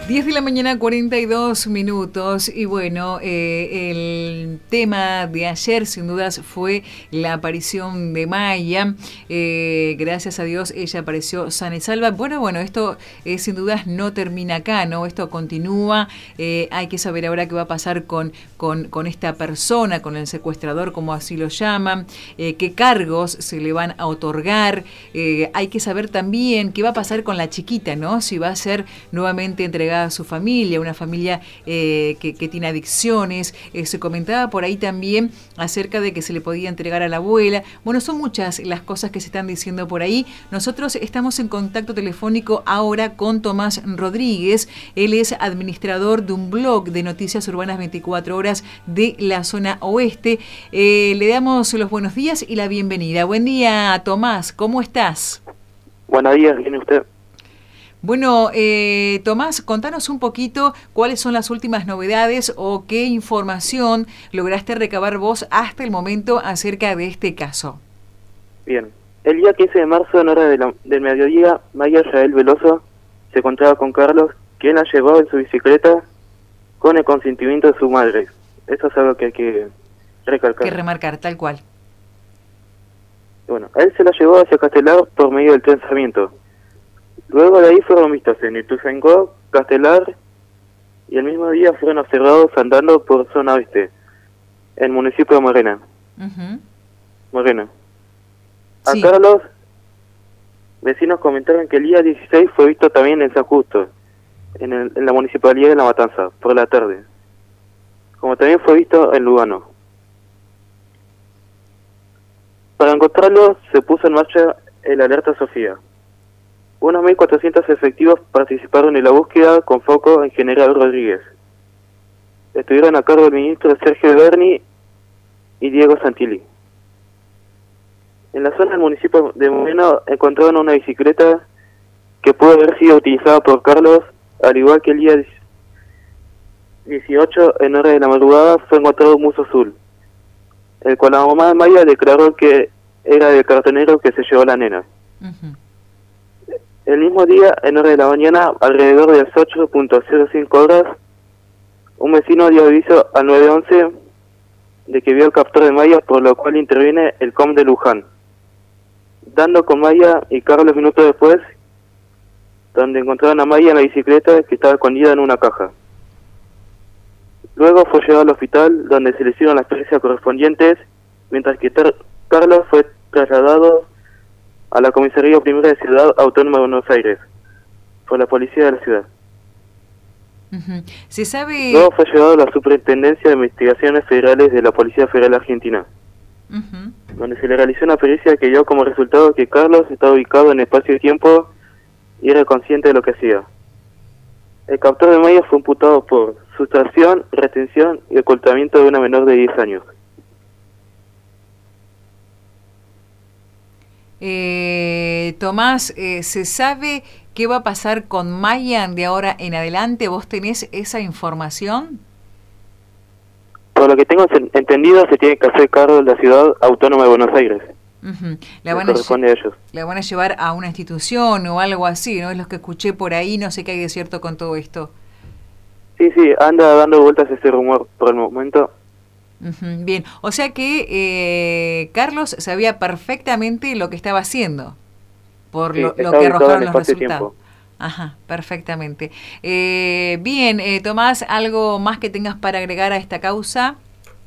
10 de la mañana, 42 minutos. Y bueno, el tema de ayer, sin dudas, fue la aparición de Maya. Gracias a Dios, ella apareció sana y salva. Bueno, esto sin dudas no termina acá, ¿no? Esto continúa. Hay que saber ahora qué va a pasar con esta persona, con el secuestrador, como así lo llaman. Qué cargos se le van a otorgar. Hay que saber también qué va a pasar con la chiquita, ¿no? Si va a ser nuevamente entregada a su familia, una familia que tiene adicciones. Se comentaba por ahí también acerca de que se le podía entregar a la abuela. Bueno, son muchas las cosas que se están diciendo por ahí. Nosotros estamos en contacto telefónico ahora con Tomás Rodríguez. Él es administrador de un blog de Noticias Urbanas 24 Horas de la zona oeste. Le damos los buenos días y la bienvenida. Buen día, Tomás. ¿Cómo estás? Buenos días, ¿viene usted? Bueno, Tomás, contanos un poquito cuáles son las últimas novedades o qué información lograste recabar vos hasta el momento acerca de este caso. Bien. El día 15 de marzo, en hora del mediodía, Maya Yael Veloso se encontraba con Carlos, quien la llevaba en su bicicleta con el consentimiento de su madre. Eso es algo que hay que recalcar. Que remarcar, tal cual. Bueno, él se la llevó hacia Castelar por medio del tren Sarmiento. Luego de ahí fueron vistos en Ituzaingó, Castelar, y el mismo día fueron observados andando por zona oeste, en el municipio de Morena. Morena. Sí. A Carlos, vecinos comentaron que el día 16 fue visto también en San Justo, en la municipalidad de La Matanza, por la tarde. Como también fue visto en Lugano. Para encontrarlo, se puso en marcha el Alerta Sofía. Unos 1.400 efectivos participaron en la búsqueda con foco en General Rodríguez. Estuvieron a cargo del ministro Sergio Berni y Diego Santilli. En la zona del municipio de Moreno encontraron una bicicleta que pudo haber sido utilizada por Carlos, al igual que el día 18, en hora de la madrugada, fue encontrado un muso azul, el cual la mamá de Maya declaró que era del cartonero que se llevó a la nena. El mismo día, en hora de la mañana, alrededor de las 8:05 horas, un vecino dio aviso al 911 de que vio el captor de Maya, por lo cual interviene el COM de Luján, dando con Maya y Carlos minutos después, donde encontraron a Maya en la bicicleta que estaba escondida en una caja. Luego fue llevado al hospital, donde se le hicieron las pericias correspondientes, mientras que Carlos fue trasladado a la Comisaría Primera de Ciudad Autónoma de Buenos Aires, por la policía de la ciudad. ¿Se sabe? Luego fue llevado a la Superintendencia de Investigaciones Federales de la Policía Federal Argentina, donde se le realizó una pericia que dio como resultado que Carlos estaba ubicado en espacio y tiempo y era consciente de lo que hacía. El captor de Maya fue imputado por sustracción, retención y ocultamiento de una menor de 10 años. Tomás, ¿se sabe qué va a pasar con Maya de ahora en adelante? ¿Vos tenés esa información? Por lo que tengo entendido, se tiene que hacer cargo de la Ciudad Autónoma de Buenos Aires. La van a llevar a una institución o algo así, ¿no? Es lo que escuché por ahí, no sé qué hay de cierto con todo esto. Sí, anda dando vueltas ese rumor por el momento. Bien, o sea que Carlos sabía perfectamente lo que estaba haciendo, por lo que arrojaron los resultados. Ajá, perfectamente. Bien, Tomás, ¿algo más que tengas para agregar a esta causa?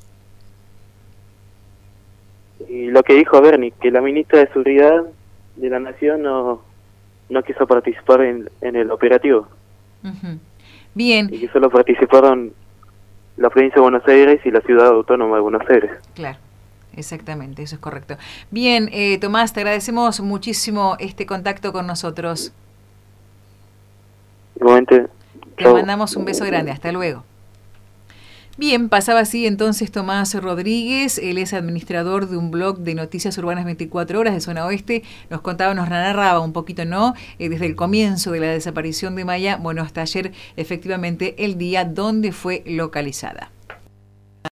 Y lo que dijo Berni, que la ministra de Seguridad de la Nación no quiso participar en el operativo. Bien. Y que solo participaron la provincia de Buenos Aires y la ciudad autónoma de Buenos Aires. Claro, exactamente, eso es correcto. Bien, Tomás, te agradecemos muchísimo este contacto con nosotros. Igualmente. Te mandamos un beso grande, hasta luego. Bien, pasaba así entonces Tomás Rodríguez, él es administrador de un blog de Noticias Urbanas 24 Horas de Zona Oeste, nos contaba, nos narraba un poquito, ¿no? Desde el comienzo de la desaparición de Maya, bueno, hasta ayer efectivamente el día donde fue localizada.